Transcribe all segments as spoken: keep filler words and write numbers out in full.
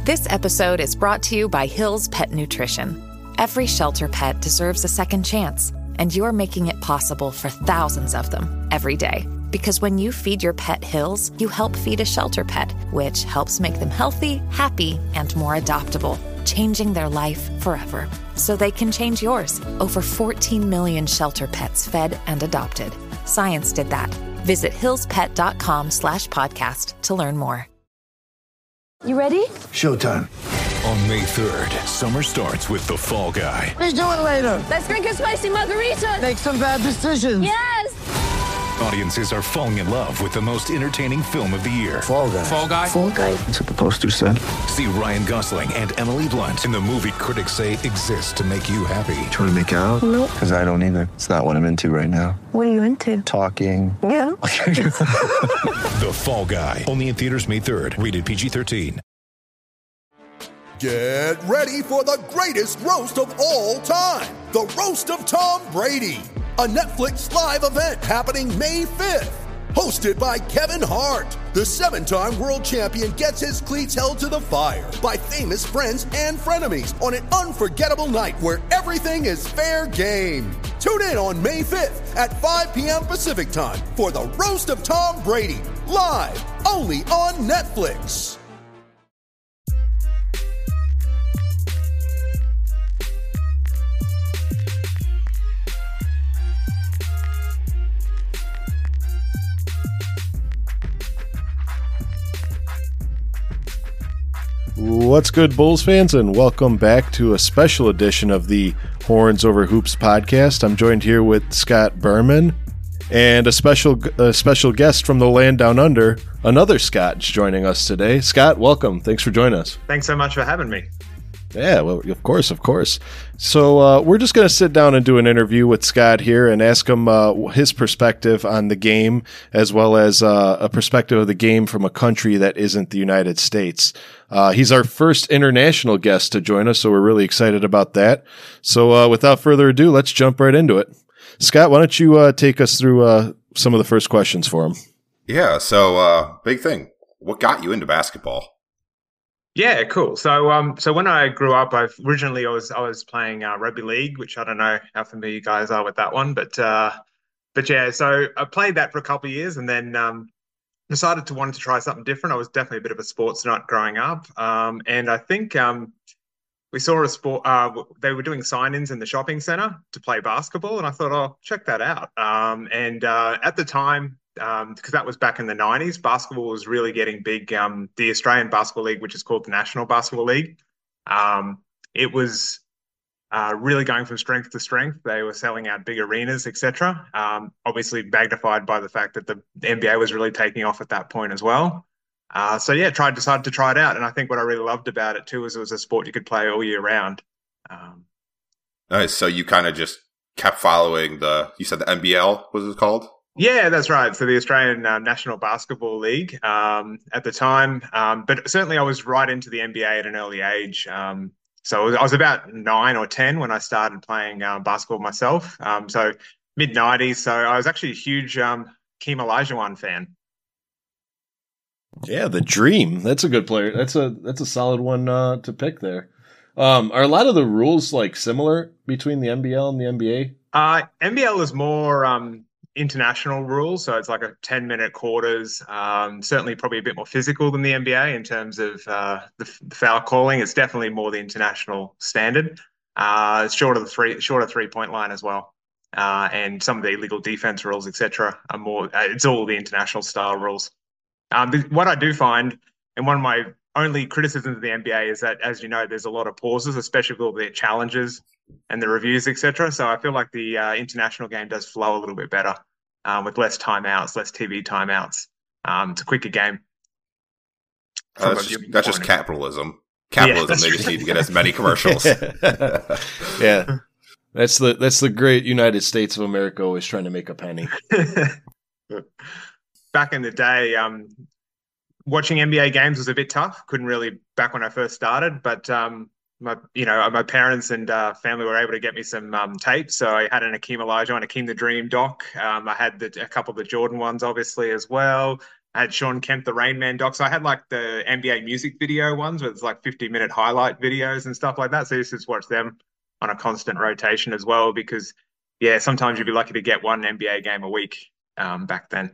This episode is brought to you by Hill's Pet Nutrition. Every shelter pet deserves a second chance, and you're making it possible for thousands of them every day. Because when you feed your pet Hill's, you help feed a shelter pet, which helps make them healthy, happy, and more adoptable, changing their life forever. So they can change yours. Over fourteen million shelter pets fed and adopted. Science did that. Visit hillspet.com slash podcast to learn more. You ready? Showtime. On May third, summer starts with The Fall Guy. Let's do it later. Let's drink a spicy margarita. Make some bad decisions. Yes! Audiences are falling in love with the most entertaining film of the year. Fall Guy. Fall Guy? Fall Guy. That's what the poster said. See Ryan Gosling and Emily Blunt in the movie critics say exists to make you happy. Trying to make it out? Nope. Because I don't either. It's not what I'm into right now. What are you into? Talking. Yeah. The Fall Guy. Only in theaters May third. Rated P G thirteen. Get ready for the greatest roast of all time. The Roast of Tom Brady. A Netflix live event happening May fifth. Hosted by Kevin Hart. The seven-time world champion gets his cleats held to the fire by famous friends and frenemies on an unforgettable night where everything is fair game. Tune in on May fifth at five p.m. Pacific time for the Roast of Tom Brady. Live only on Netflix. What's good, Bulls fans, and welcome back to a special edition of the Horns Over Hoops podcast. I'm joined here with Scott Berman and a special a special guest from the land down under, another Scott, joining us today. Scott, welcome. Thanks for joining us. Thanks so much for having me. Yeah, well, of course, of course. So uh, we're just going to sit down and do an interview with Scott here and ask him uh, his perspective on the game, as well as uh, a perspective of the game from a country that isn't the United States. Uh, he's our first international guest to join us, so we're really excited about that. So uh, without further ado, let's jump right into it. Scott, why don't you uh, take us through uh, some of the first questions for him? Yeah, so uh, big thing. What got you into basketball? Yeah, cool. So, um, so when I grew up, I originally I was I was playing uh, rugby league, which I don't know how familiar you guys are with that one, but uh, but yeah, so I played that for a couple of years, and then um, decided to wanted to try something different. I was definitely a bit of a sports nut growing up, um, and I think um, we saw a sport. Uh, they were doing sign-ins in the shopping center to play basketball, and I thought, oh, check that out. Um, and uh, at the time, Um, because that was back in the nineties, basketball was really getting big. Um, the Australian Basketball League, which is called the National Basketball League, um, it was uh, really going from strength to strength. They were selling out big arenas, et cetera. Um, obviously magnified by the fact that the N B A was really taking off at that point as well. Uh, so yeah, tried decided to try it out, and I think what I really loved about it too is it was a sport you could play all year round. Um, Nice. So you kind of just kept following the. You said the N B L was it called? Yeah, that's right. So the Australian uh, National Basketball League um, at the time. Um, but certainly I was right into the N B A at an early age. Um, so I was about nine or ten when I started playing uh, basketball myself. Um, so mid nineties. So I was actually a huge um, Keem Olajuwon fan. Yeah, the dream. That's a good player. That's a that's a solid one uh, to pick there. Um, are a lot of the rules like similar between the N B L and the N B A? Uh, N B L is more um, international rules, so it's like a ten minute quarters. Um, certainly, probably a bit more physical than the N B A in terms of uh, the, the foul calling. It's definitely more the international standard. Uh, it's shorter the three shorter three point line as well, uh, and some of the illegal defense rules, et cetera, are more. Uh, it's all the international style rules. Um, th- what I do find, and one of my only criticisms of the N B A is that, as you know, there's a lot of pauses, especially with all the challenges and the reviews, et cetera. So I feel like the uh, international game does flow a little bit better um, with less timeouts, less T V timeouts. Um, it's a quicker game. Uh, that's just, that's just capitalism. Capitalism. Yeah, they just need to get as many commercials. Yeah, that's the that's the great United States of America always trying to make a penny. Back in the day, um, watching N B A games was a bit tough. Couldn't really back when I first started, but um, my you know my parents and uh, family were able to get me some um, tapes. So I had an Akeem Olajuwon, Akeem the Dream doc. Um, I had the, a couple of the Jordan ones, obviously, as well. I had Sean Kemp, the Rain Man doc. So I had like the N B A music video ones where it's like fifty minute highlight videos and stuff like that. So I used to just watch them on a constant rotation as well, because yeah, sometimes you'd be lucky to get one N B A game a week um, back then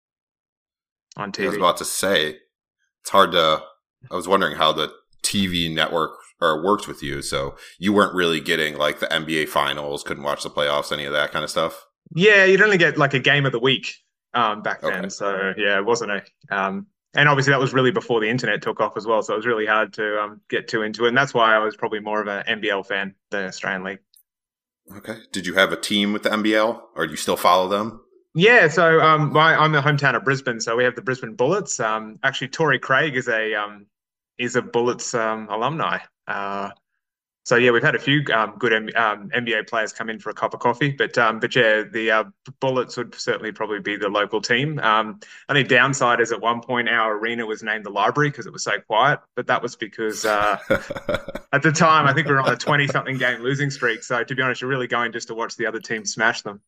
on T V. I was about to say, it's hard to, I was wondering how the T V network or works with you. So you weren't really getting like the N B A finals, couldn't watch the playoffs, any of that kind of stuff? Yeah, you'd only get like a game of the week. Um, back then, okay. So yeah, it wasn't a, um, and obviously that was really before the internet took off as well. So it was really hard to um, get too into it, and that's why I was probably more of an N B L fan, the Australian League. Okay. Did you have a team with the N B L, or do you still follow them? Yeah, so um, my, I'm the hometown of Brisbane, so we have the Brisbane Bullets. Um, actually, Torrey Craig is a um, is a Bullets um, alumni. Uh, So yeah, we've had a few um, good um, N B A players come in for a cup of coffee, but um, but yeah, the uh, Bullets would certainly probably be the local team. Um, only downside is at one point our arena was named the Library because it was so quiet, but that was because uh, at the time I think we were on a twenty something game losing streak. So to be honest, you're really going just to watch the other team smash them.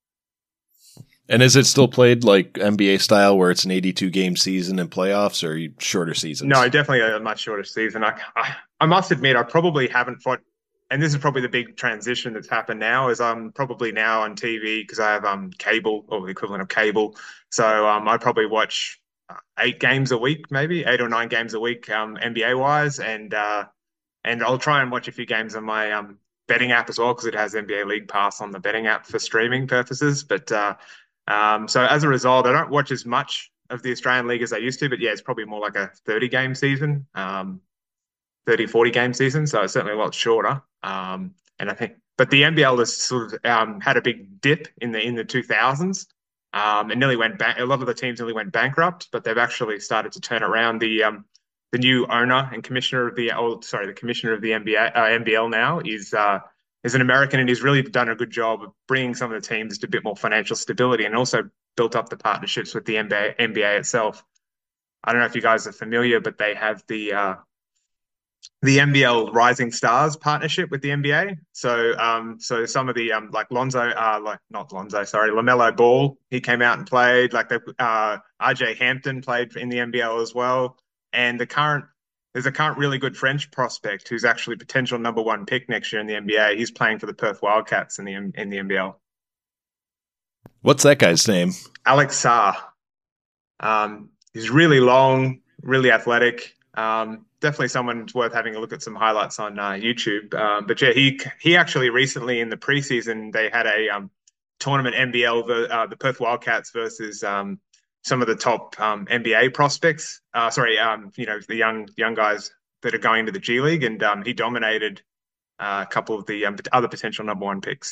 And is it still played like N B A style, where it's an eighty-two game season and playoffs, or shorter seasons? No, definitely a much shorter season. I, I, I must admit, I probably haven't fought, and this is probably the big transition that's happened now, is I'm probably now on T V because I have um cable, or the equivalent of cable. So um, I probably watch eight games a week, maybe eight or nine games a week, um, N B A wise, and uh, and I'll try and watch a few games on my um betting app as well, because it has N B A League Pass on the betting app for streaming purposes. But uh, Um, so as a result, I don't watch as much of the Australian League as I used to, but yeah, it's probably more like a thirty game season, um, thirty, forty game season. So it's certainly a lot shorter. Um, and I think, but the N B L has sort of um, had a big dip in the in the two thousands. Um, and nearly went back. A lot of the teams nearly went bankrupt, but they've actually started to turn around. The um, the new owner and commissioner of the oh, sorry, the commissioner of the N B A uh, N B L now is uh, is an American, and he's really done a good job of bringing some of the teams to a bit more financial stability, and also built up the partnerships with the N B A, N B A itself. I don't know if you guys are familiar, but they have the uh, the N B L Rising Stars partnership with the N B A. So, um, so some of the um, like Lonzo, uh, like not Lonzo, sorry, LaMelo Ball, he came out and played. Like the uh, R J Hampton played in the N B L as well. And the current there's a current really good French prospect who's actually potential number one pick next year in the N B A. He's playing for the Perth Wildcats in the in the N B L. What's that guy's name? Alex Sarr. Um, he's really long, really athletic. Um, definitely someone worth having a look at some highlights on uh, YouTube. Um, but yeah, he he actually recently in the preseason they had a um, tournament N B L, the uh, the Perth Wildcats versus um, some of the top um, N B A prospects. Uh, sorry, um, you know the young young guys that are going to the G League, and um, he dominated uh, a couple of the um, other potential number one picks.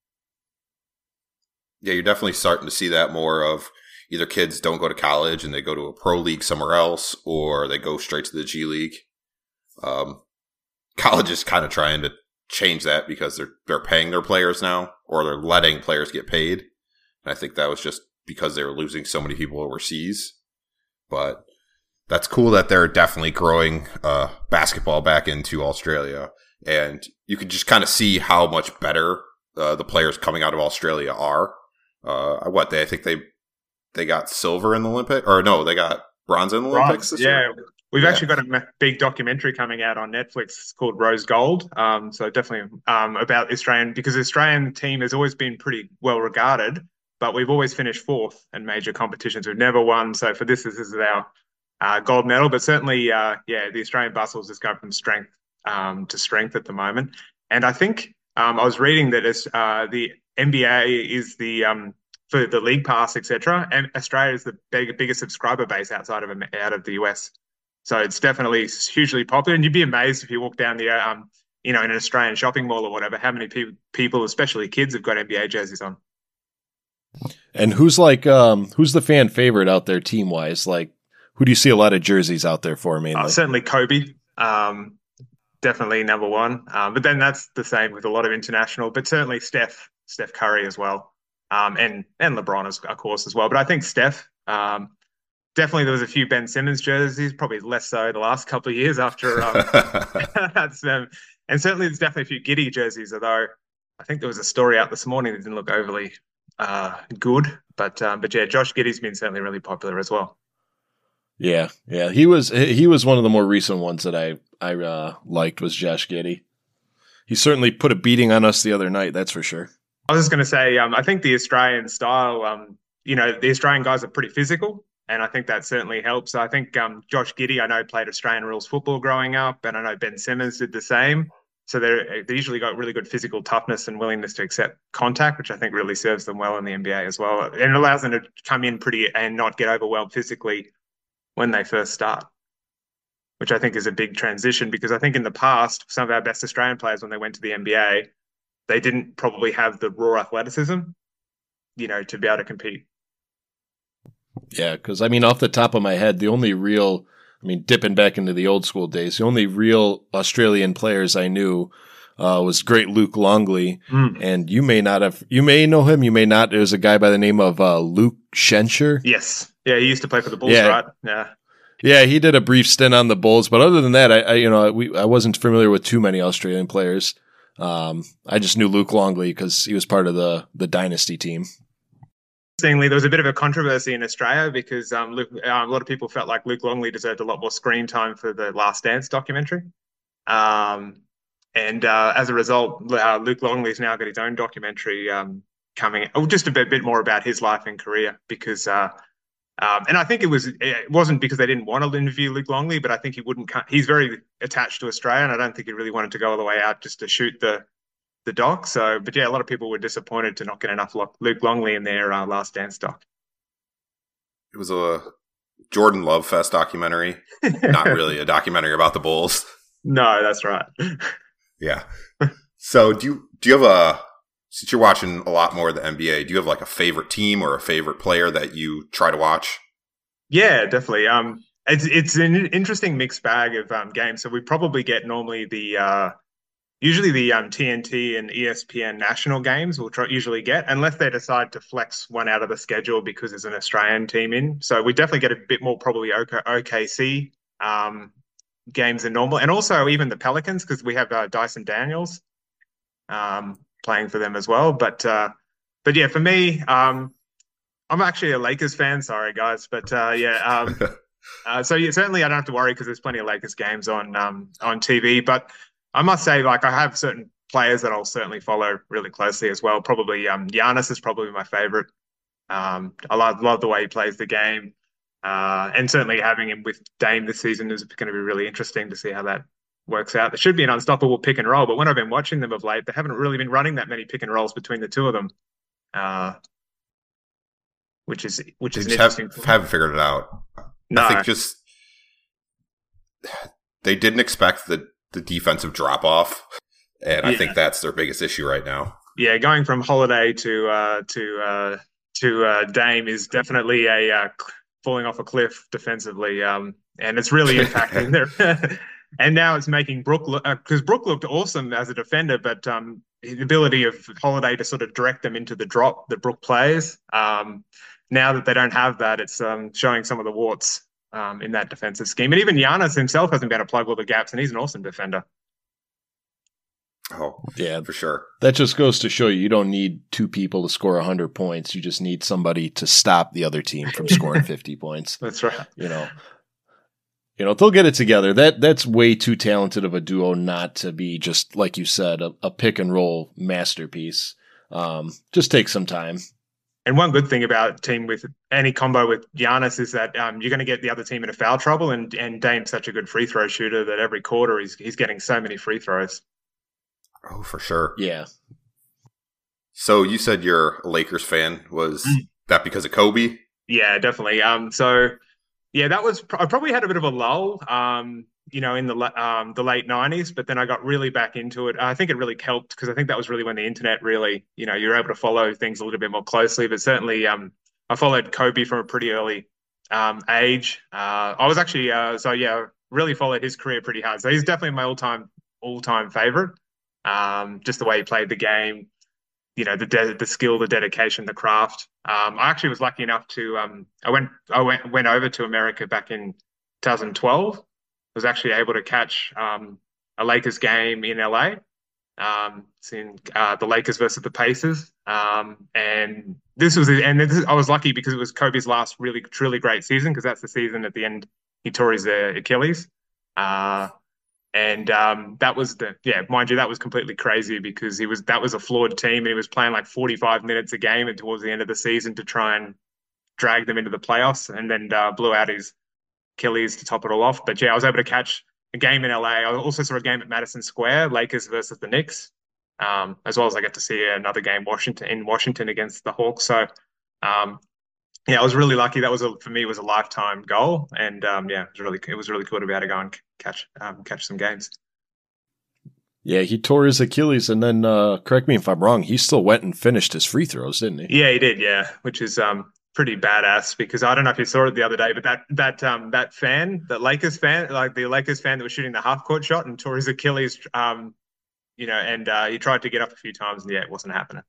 Yeah, you're definitely starting to see that more of either kids don't go to college and they go to a pro league somewhere else, or they go straight to the G League. Um, college is kind of trying to change that because they're they're paying their players now, or they're letting players get paid. And I think that was just because they were losing so many people overseas. But that's cool that they're definitely growing uh, basketball back into Australia. And you can just kind of see how much better uh, the players coming out of Australia are. Uh, what they I think they they got silver in the Olympic, or no, they got bronze in the Bronze, Olympics this yeah. year. We've yeah. actually got a big documentary coming out on Netflix. It's called Rose Gold. Um, so definitely um, about Australian, because the Australian team has always been pretty well regarded, but we've always finished fourth in major competitions. We've never won. So for this, this is our uh, gold medal. But certainly, uh, yeah, the Australian Bustles just go from strength um, to strength at the moment. And I think um, I was reading that it's, uh, the N B A is the um, for the League Pass, et cetera. And Australia is the big, biggest subscriber base outside of out of the U S. So it's definitely hugely popular. And you'd be amazed if you walk down the, um, you know, in an Australian shopping mall or whatever, how many pe- people, especially kids, have got N B A jerseys on. And who's like, um, who's the fan favorite out there team wise? Like, who do you see a lot of jerseys out there for mainly? Uh, certainly Kobe. Um, definitely number one. Um, but then that's the same with a lot of international, but certainly Steph, Steph Curry as well. Um, and, and LeBron, as, of course, as well. But I think Steph, um, definitely there was a few Ben Simmons jerseys, probably less so the last couple of years after. Um, that's, um, and certainly there's definitely a few Giddy jerseys, although I think there was a story out this morning that didn't look overly uh, good. But, um, but yeah, Josh Giddey's been certainly really popular as well. Yeah, yeah, he was he was one of the more recent ones that I I uh, liked was Josh Giddey. He certainly put a beating on us the other night, that's for sure. I was just going to say, um, I think the Australian style, um, you know, the Australian guys are pretty physical, and I think that certainly helps. I think um, Josh Giddey, I know, played Australian rules football growing up, and I know Ben Simmons did the same. So they're, they usually got really good physical toughness and willingness to accept contact, which I think really serves them well in the N B A as well. And it allows them to come in pretty and not get overwhelmed physically when they first start, which I think is a big transition, because I think in the past, some of our best Australian players, when they went to the N B A, they didn't probably have the raw athleticism, you know, to be able to compete. Yeah, because I mean, off the top of my head, the only real, I mean, dipping back into the old school days, the only real Australian players I knew uh, was great Luke Longley. Mm. And you may not have, you may know him, you may not. There's a guy by the name of uh, Luke Schenscher. Yes. Yeah, he used to play for the Bulls, yeah. right? Yeah. Yeah, he did a brief stint on the Bulls, but other than that, I, I you know, we, I wasn't familiar with too many Australian players. Um, I just knew Luke Longley because he was part of the the dynasty team. Interestingly, there was a bit of a controversy in Australia because um, Luke, uh, a lot of people felt like Luke Longley deserved a lot more screen time for the Last Dance documentary. Um, and uh, as a result, uh, Luke Longley's now got his own documentary um, coming, oh, just a bit, bit more about his life and career because, uh, um, and I think it was, it wasn't because they didn't want to interview Luke Longley, but I think he wouldn't, he's very attached to Australia, and I don't think he really wanted to go all the way out just to shoot the the doc. So, but yeah, a lot of people were disappointed to not get enough Luke Longley in their uh, Last Dance doc. It was a Jordan Love Fest documentary, not really a documentary about the Bulls. No, that's right. Yeah. So do you, do you have a, since you're watching a lot more of the N B A, do you have like a favorite team or a favorite player that you try to watch? Yeah, definitely. Um, it's, it's an interesting mixed bag of um, games. So we probably get normally the, uh, Usually the um, T N T and E S P N national games we'll try, usually get, unless they decide to flex one out of the schedule because there's an Australian team in. So we definitely get a bit more probably O K C um, games than normal. And also even the Pelicans, because we have uh, Dyson Daniels um, playing for them as well. But uh, but yeah, for me, um, I'm actually a Lakers fan. Sorry, guys. But uh, yeah. Um, uh, so yeah, certainly I don't have to worry because there's plenty of Lakers games on um, on T V. But I must say, like, I have certain players that I'll certainly follow really closely as well. Probably um, Giannis is probably my favorite. Um, I love, love the way he plays the game. Uh, and certainly having him with Dame this season is going to be really interesting to see how that works out. There should be an unstoppable pick and roll, but when I've been watching them of late, they haven't really been running that many pick and rolls between the two of them, uh, which is which they is just interesting. Have, haven't figured it out. No. I think just they didn't expect the the defensive drop off, and I yeah. think that's their biggest issue right now. Yeah, going from Holiday to uh, to uh, to uh, Dame is definitely a uh, falling off a cliff defensively, um, and it's really impacting their. And now it's making Brook look because uh, Brook looked awesome as a defender, but um, the ability of Holiday to sort of direct them into the drop that Brook plays. Um, now that they don't have that, it's um, showing some of the warts Um, in that defensive scheme. And even Giannis himself hasn't been able to plug all the gaps, and he's an awesome defender. Oh, yeah, for sure. That just goes to show you you don't need two people to score one hundred points. You just need somebody to stop the other team from scoring fifty points. That's right. You know, you know, they'll get it together. That That's way too talented of a duo not to be just, like you said, a, a pick and roll masterpiece. Um, just take some time. And one good thing about a team with any combo with Giannis is that um, you're going to get the other team into foul trouble, and and Dame's such a good free throw shooter that every quarter he's he's getting so many free throws. Oh, for sure. Yeah. So you said you're a Lakers fan. Was that because of Kobe? Yeah, definitely. Um, so yeah, that was I probably had a bit of a lull. Um, you know, in the um, the late nineties, but then I got really back into it. I think it really helped because I think that was really when the internet really, you know, you're able to follow things a little bit more closely. But certainly, um, I followed Kobe from a pretty early um, age. Uh, I was actually, uh, so yeah, really followed his career pretty hard. So he's definitely my all-time all-time favorite. Um, just the way he played the game, you know, the de- the skill, the dedication, the craft. Um, I actually was lucky enough to, um, I went I went went over to America back in twenty twelve. Was actually able to catch um, a Lakers game in L A. Um, it's in uh, the Lakers versus the Pacers, um, and this was and this, I was lucky because it was Kobe's last really truly great season, because that's the season at the end he tore his uh, Achilles. Uh, And um, that was the yeah, mind you, that was completely crazy because he was that was a flawed team, and he was playing like forty-five minutes a game and towards the end of the season to try and drag them into the playoffs, and then uh, blew out his Achilles to top it all off. But yeah, I was able to catch a game in L A. I also saw a game at Madison Square, Lakers versus the Knicks, um, as well as I get to see another game Washington in Washington against the Hawks. So um, yeah, I was really lucky. That was a, for me, it was a lifetime goal, and um, yeah, it was really it was really cool to be able to go and catch um, catch some games. Yeah, he tore his Achilles, and then uh, correct me if I'm wrong, he still went and finished his free throws, didn't he? Yeah, he did. Yeah, which is um, pretty badass, because I don't know if you saw it the other day, but that that um, that fan, that Lakers fan, like the Lakers fan that was shooting the half court shot and tore his Achilles, um, you know, and uh, he tried to get up a few times, and yeah, it wasn't happening.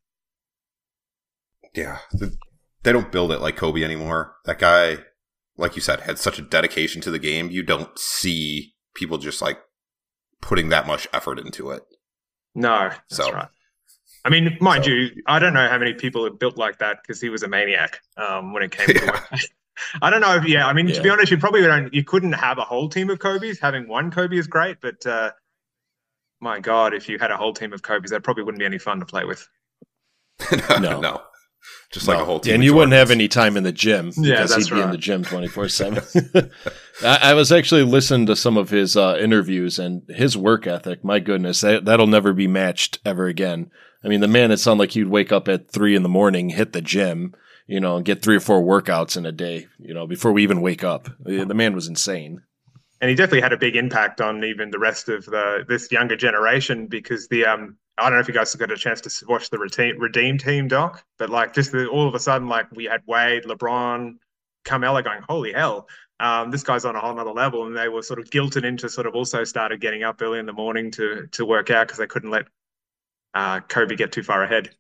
Yeah. The- They don't build it like Kobe anymore. That guy, like you said, had such a dedication to the game. You don't see people just like putting that much effort into it. No, that's so, right. I mean, mind so. you, I don't know how many people have built like that, because he was a maniac um, when it came to Yeah. it. I don't know if, yeah, I mean, Yeah. to be honest, you probably don't, you couldn't have a whole team of Kobe's. Having one Kobe is great, but uh, my God, if you had a whole team of Kobe's, that probably wouldn't be any fun to play with. no, No. no. Just like No. a whole team. And of you wouldn't Jordans. have any time in the gym because Yeah, that's he'd be in right. the gym twenty-four seven. I, I was actually listening to some of his uh, interviews, and his work ethic, my goodness, that, that'll never be matched ever again. I mean, the man, it sounded like he'd wake up at three in the morning, hit the gym, you know, and get three or four workouts in a day, you know, before we even wake up. The the man was insane. And he definitely had a big impact on even the rest of the this younger generation, because the um I don't know if you guys got a chance to watch the Redeem, Redeem Team doc, but like just the, all of a sudden, like we had Wade, LeBron, Carmelo going, holy hell, um, this guy's on a whole nother level, and they were sort of guilted into sort of also started getting up early in the morning to to work out because they couldn't let uh, Kobe get too far ahead.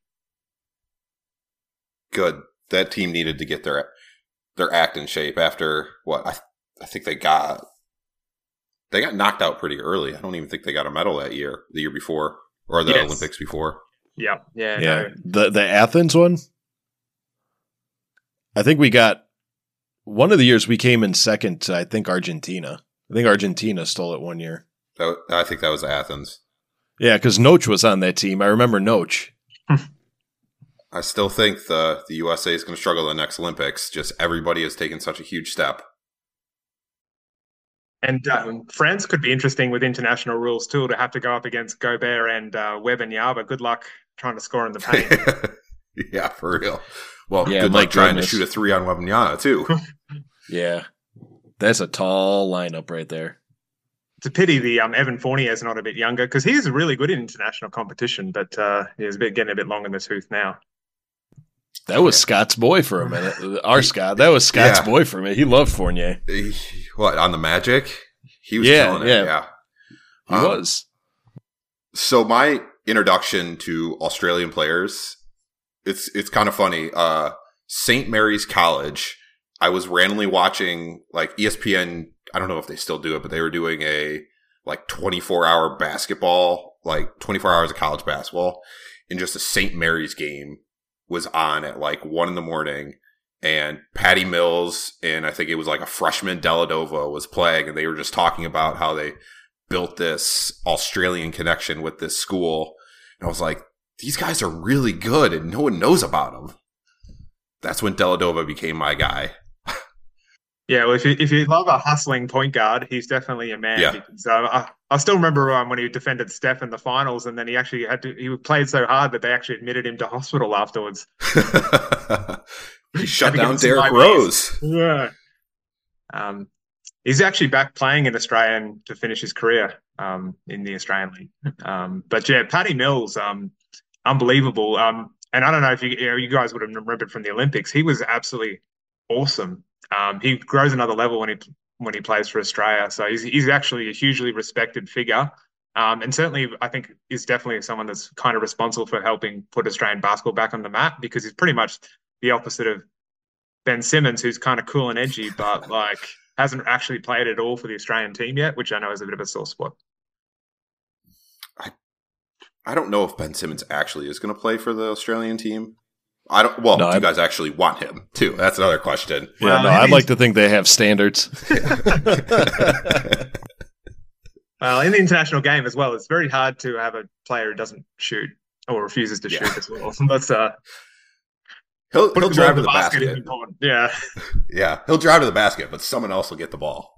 Good. That team needed to get their their act in shape after what I I think they got they got knocked out pretty early. I don't even think they got a medal that year, the year before, or the Yes. Olympics before. Yeah, yeah, Yeah. no. The, the Athens one, I think we got one of the years we came in second to, I think, Argentina. I think Argentina stole it one year. That, I think that was Athens. Yeah, because Noach was on that team. I remember Noach. I still think the the U S A is going to struggle in the next Olympics. Just everybody has taken such a huge step. And um, France could be interesting with international rules too, to have to go up against Gobert and uh, Webb and Yaba. Good luck trying to score in the paint. Yeah, for real. Well, Yeah, good my luck trying goodness. to shoot a three on Wembanyama too. Yeah. That's a tall lineup right there. It's a pity the um, Evan Fournier is not a bit younger, because he's really good in international competition, but uh, he's a bit getting a bit long in the tooth now. That was Scott's boy for a minute. Our Scott. That was Scott's Yeah. boy for a minute. He loved Fournier. He- what, on the Magic? He was Yeah, killing it. yeah. Yeah. He Um, was. So my introduction to Australian players, it's it's kind of funny. Uh, Saint Mary's College, I was randomly watching like E S P N. I don't know if they still do it, but they were doing a like twenty-four hour basketball, like twenty-four hours of college basketball, and just a Saint Mary's game was on at like one in the morning. And Patty Mills and I think it was like a freshman Deladova was playing, and they were just talking about how they built this Australian connection with this school. And I was like, these guys are really good and no one knows about them. That's when Deladova became my guy. Yeah, well, if you if you love a hustling point guard, he's definitely a man. Yeah. So I, I still remember um, when he defended Steph in the finals, and then he actually had to. He played so hard that they actually admitted him to hospital afterwards. He shut Had to give down him some Derrick high Rose. Yeah. Um, he's actually back playing in Australian to finish his career um, in the Australian League. Um, but yeah, Patty Mills, um, unbelievable. Um, and I don't know if you, you know, you guys would have remembered from the Olympics. He was absolutely awesome. Um, he grows another level when he when he plays for Australia. So he's he's actually a hugely respected figure. Um, and certainly, I think is definitely someone that's kind of responsible for helping put Australian basketball back on the map, because he's pretty much the opposite of Ben Simmons, who's kind of cool and edgy, but like hasn't actually played at all for the Australian team yet, which I know is a bit of a sore spot. I don't know if Ben Simmons actually is going to play for the Australian team. I don't. Well, no, do you I, guys actually want him too? That's another question. Yeah, well, no, I'd like to think they have standards. Well, in the international game as well, it's very hard to have a player who doesn't shoot or refuses to Yeah. shoot as well. So that's uh, he'll he'll drive to the the basket. is important. Yeah, Yeah, he'll drive to the basket, but someone else will get the ball.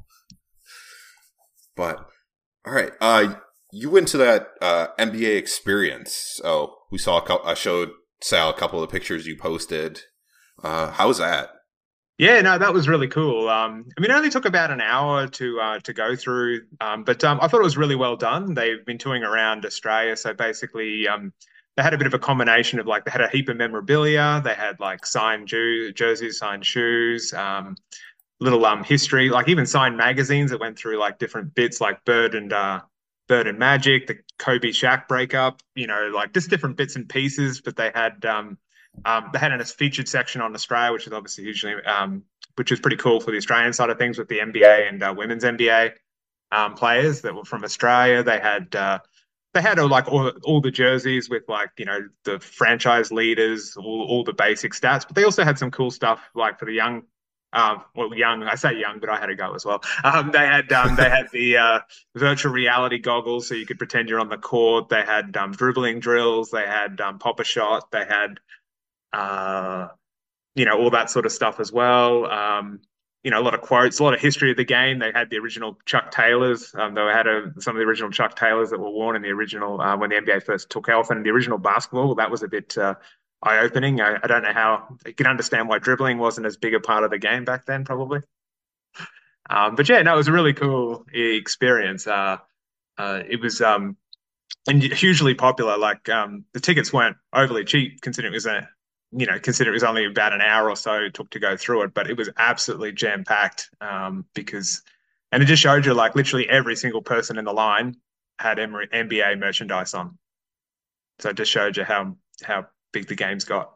But all right, uh, you went to that uh, N B A experience. So we saw a couple, I showed Sal a couple of the pictures you posted. Uh, how was that? yeah, no, that was really cool. Um, I mean, it only took about an hour to uh, to go through, um, but um, I thought it was really well done. They've been touring around Australia, so basically, um, they had a bit of a combination of like they had a heap of memorabilia, they had like signed ju- jerseys, signed shoes, um, little um history, like even signed magazines that went through like different bits, like Bird and uh, Bird and Magic, the Kobe Shaq breakup, you know, like just different bits and pieces. But they had um, um they had a featured section on Australia, which is obviously usually um which is pretty cool for the Australian side of things with the N B A and uh, women's N B A um players that were from Australia. They had uh, they had uh, like all, all the jerseys with like you know the franchise leaders, all, all the basic stats, but they also had some cool stuff like for the young. Um, well, young. I say young, but I had a go as well. Um, they had um, they had the uh, virtual reality goggles, so you could pretend you're on the court. They had um, dribbling drills. They had um, pop a shot. They had, uh, you know, all that sort of stuff as well. Um, you know, a lot of quotes, a lot of history of the game. They had the original Chuck Taylors. Um, they had a, some of the original Chuck Taylors that were worn in the original uh, when the N B A first took off, and the original basketball. That was a bit. Uh, eye-opening. I, I don't know how you can understand why dribbling wasn't as big a part of the game back then, probably. Um, but yeah, no, it was a really cool experience. Uh, uh, it was um, and hugely popular. Like um, the tickets weren't overly cheap, considering it was a, you know, considering it was only about an hour or so it took to go through it. But it was absolutely jam-packed um, because, and it just showed you like literally every single person in the line had N B A merchandise on. So it just showed you how how big the game's got.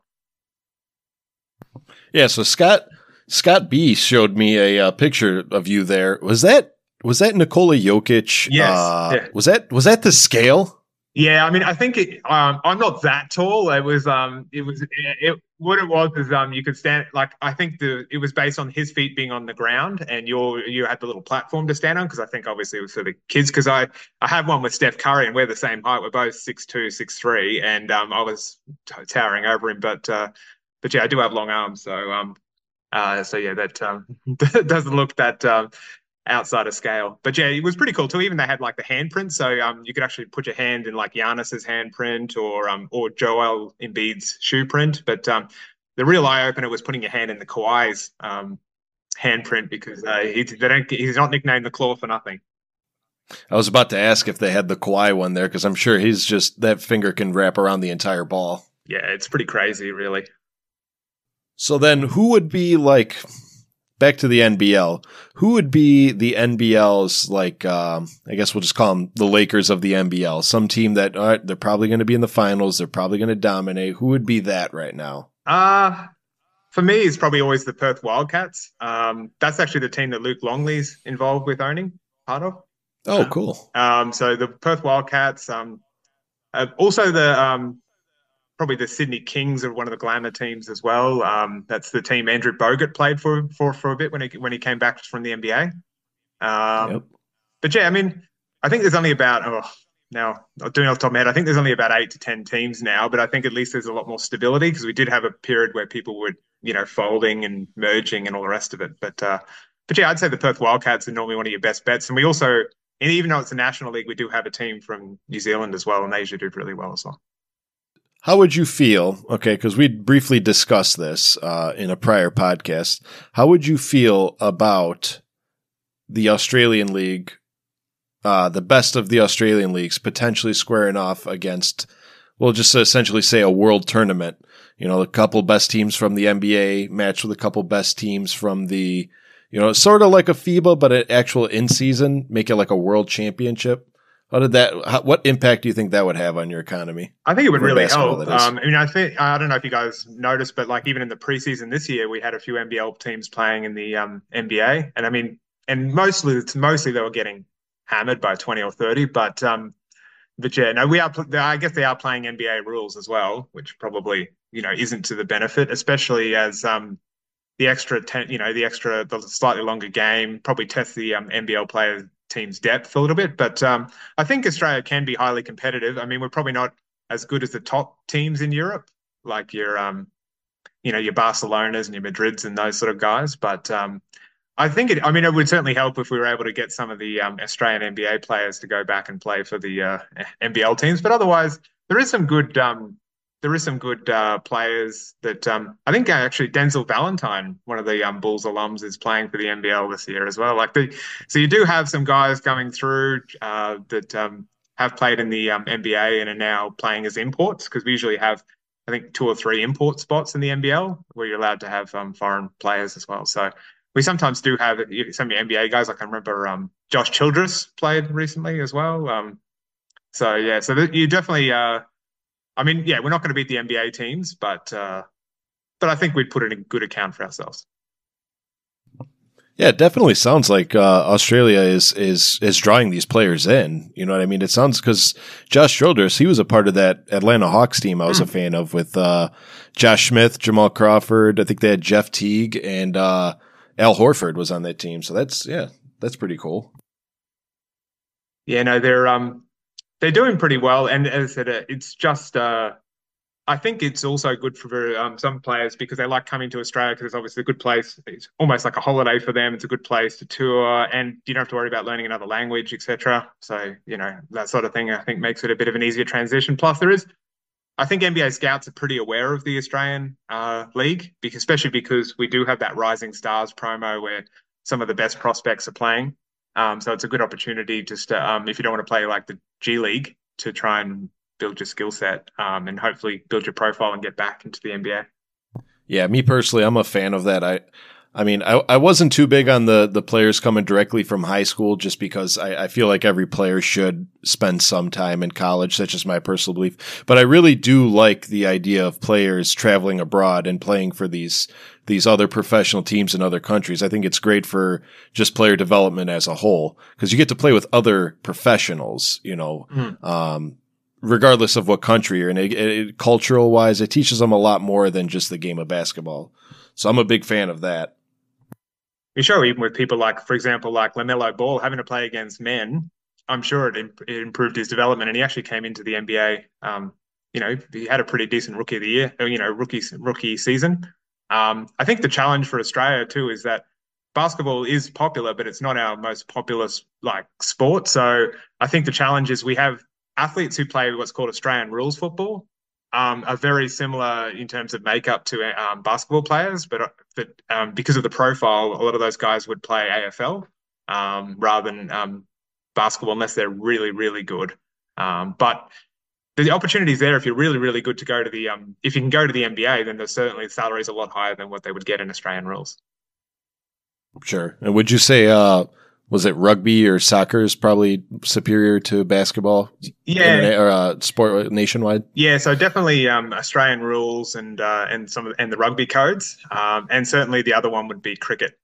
Yeah, so Scott Scott B showed me a uh, picture of you there. Was that was that Nikola Jokic? Yes. Uh, yeah. Was that was that the scale? Yeah, I mean, I think it. Um, I'm not that tall. It was. Um, it was. It, it what it was is. Um, you could stand. Like I think the. It was based on his feet being on the ground, and you you had the little platform to stand on. Because I think obviously it was for the kids. Because I I have one with Steph Curry, and we're the same height. We're both six two, six three, and um, I was t- towering over him. But uh, but yeah, I do have long arms, so um, uh, so yeah, that um, doesn't look that um. outside of scale. But yeah, it was pretty cool too. Even they had like the handprint, so um, you could actually put your hand in like Giannis's handprint or um, or Joel Embiid's shoe print. But um, the real eye opener was putting your hand in the Kawhi's um, handprint because uh, he, they don't, he's not nicknamed the Claw for nothing. I was about to ask if they had the Kawhi one there because I'm sure he's just that finger can wrap around the entire ball. Yeah, it's pretty crazy, really. So then, who would be like? Back to the N B L. Who would be the N B L's, like, um, I guess we'll just call them the Lakers of the N B L? Some team that, all right, they're probably going to be in the finals. They're probably going to dominate. Who would be that right now? Uh, for me, it's probably always the Perth Wildcats. Um, that's actually the team that Luke Longley's involved with owning, part of. Oh, cool. Um, so the Perth Wildcats, um, uh, also the um, probably the Sydney Kings are one of the glamour teams as well. Um, that's the team Andrew Bogut played for for for a bit when he when he came back from the N B A. Um, yep. But yeah, I mean, I think there's only about oh, now doing off the top of my head, I think there's only about eight to ten teams now. But I think at least there's a lot more stability because we did have a period where people were you know folding and merging and all the rest of it. But uh, but yeah, I'd say the Perth Wildcats are normally one of your best bets, and we also. And even though it's a national league, we do have a team from New Zealand as well, and they usually do really well as well. How would you feel? Okay, because we briefly discussed this uh, in a prior podcast. How would you feel about the Australian League, uh, the best of the Australian leagues, potentially squaring off against, we'll just essentially say a world tournament? You know, a couple best teams from the N B A matched with a couple best teams from the, you know, sort of like a FIBA, but an actual in-season, make it like a world championship. How did that? How, what impact do you think that would have on your economy? I think it would really help. Um, I mean, I think I don't know if you guys noticed, but like even in the preseason this year, we had a few N B L teams playing in the um, N B A, and I mean, and mostly it's mostly they were getting hammered by twenty or thirty, but um, but yeah, no, we are. I guess they are playing N B A rules as well, which probably you know isn't to the benefit, especially as um the extra ten, you know, the extra the slightly longer game probably tests the um, N B L players team's depth a little bit. But um, I think Australia can be highly competitive. I mean, we're probably not as good as the top teams in Europe, like your um you know your Barcelonas and your Madrids and those sort of guys, but um. I think it. I mean, it would certainly help if we were able to get some of the um, Australian N B A players to go back and play for the uh, N B L teams. But otherwise, there is some good. Um, there is some good uh, players that um, I think uh, actually Denzel Valentine, one of the um, Bulls alums, is playing for the N B L this year as well. Like the, so you do have some guys coming through uh, that um, have played in the um, N B A and are now playing as imports, because we usually have, I think, two or three import spots in the N B L where you're allowed to have um, foreign players as well. So. We sometimes do have some N B A guys. Like I remember um, Josh Childress played recently as well. Um, so yeah, so th- you definitely. Uh, I mean, yeah, we're not going to beat the N B A teams, but uh, but I think we'd put it in good account for ourselves. Yeah, it definitely sounds like uh, Australia is is is drawing these players in. You know what I mean? It sounds because Josh Childress, he was a part of that Atlanta Hawks team I was mm. a fan of with uh, Josh Smith, Jamal Crawford. I think they had Jeff Teague and. Uh, Al Horford was on that team, so that's yeah, that's pretty cool. Yeah, no, they're um, they're doing pretty well, and as I said, it's just uh, I think it's also good for um, some players because they like coming to Australia because it's obviously a good place. It's almost like a holiday for them. It's a good place to tour, and you don't have to worry about learning another language, et cetera. So you know that sort of thing, I think, makes it a bit of an easier transition. Plus, there is. I think N B A scouts are pretty aware of the Australian uh, league, because, especially because we do have that Rising Stars promo where some of the best prospects are playing. Um, so it's a good opportunity just to, um, if you don't want to play like the G League, to try and build your skill set um, and hopefully build your profile and get back into the N B A. Yeah, me personally, I'm a fan of that. I I mean, I, I wasn't too big on the, the players coming directly from high school just because I, I feel like every player should spend some time in college. That's just my personal belief. But I really do like the idea of players traveling abroad and playing for these these other professional teams in other countries. I think it's great for just player development as a whole because you get to play with other professionals, you know, mm. um, regardless of what country you're in. It, it, cultural wise, it teaches them a lot more than just the game of basketball. So I'm a big fan of that. You show even with people like, for example, like LaMelo Ball having to play against men, I'm sure it, imp- it improved his development, and he actually came into the N B A. Um, you know, he had a pretty decent rookie of the year, you know, rookie rookie season. Um, I think the challenge for Australia too is that basketball is popular, but it's not our most popular like sport. So I think the challenge is we have athletes who play what's called Australian rules football. Um, are very similar in terms of makeup to um, basketball players, but but um, because of the profile, a lot of those guys would play A F L um, rather than um, basketball unless they're really, really good. Um, but the opportunity is there if you're really, really good to go to the um, if you can go to the N B A, then there's certainly the salary is a lot higher than what they would get in Australian rules. Sure. And would you say uh, was it rugby or soccer is probably superior to basketball? Yeah, Internet, or uh, sport nationwide. Yeah, so definitely um, Australian rules and uh, and some of the, and the rugby codes, um, and certainly the other one would be cricket.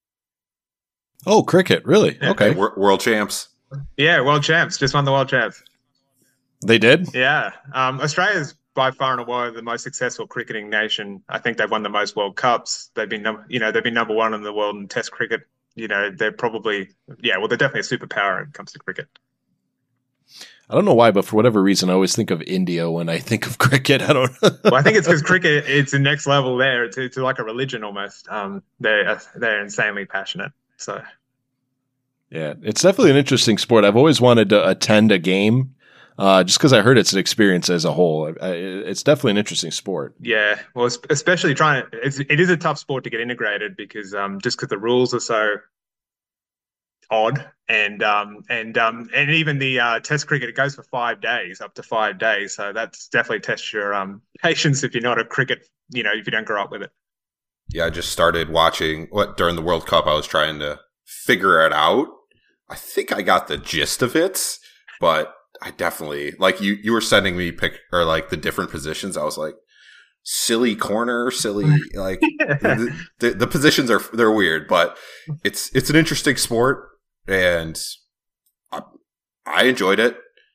Oh, cricket, really? Yeah. Okay, world champs. Yeah, world champs. Just won the world champs. They did. Yeah, um, Australia's by far and away the most successful cricketing nation. I think they've won the most World Cups. They've been, num- you know, they've been number one in the world in Test cricket. You know, they're probably, yeah, well, they're definitely a superpower when it comes to cricket. I don't know why, but for whatever reason, I always think of India when I think of cricket. I don't know. Well, I think it's because cricket, it's the next level there. It's, it's like a religion almost. Um, they're, they're insanely passionate. So, yeah, it's definitely an interesting sport. I've always wanted to attend a game uh, just because I heard it's an experience as a whole. I, I, it's definitely an interesting sport. Yeah, well, especially trying to, it's, it is a tough sport to get integrated because um, just because the rules are so odd, and um, and um, and even the uh, Test cricket, it goes for five days, up to five days. So that's definitely tests your um, patience if you're not a cricket, you know, if you don't grow up with it. Yeah, I just started watching what during the World Cup. I was trying to figure it out. I think I got the gist of it, but I definitely like you. You were sending me pick or like the different positions. I was like, silly corner, silly like the, the, the positions are they're weird, but it's it's an interesting sport, and I, I enjoyed it.